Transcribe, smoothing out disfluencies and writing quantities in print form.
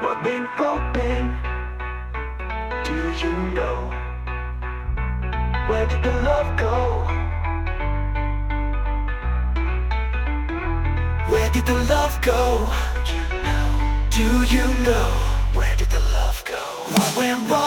what been broken? Do you know? Where did the love go? Where did the love go? Do you know? Where did the love go? What went wrong?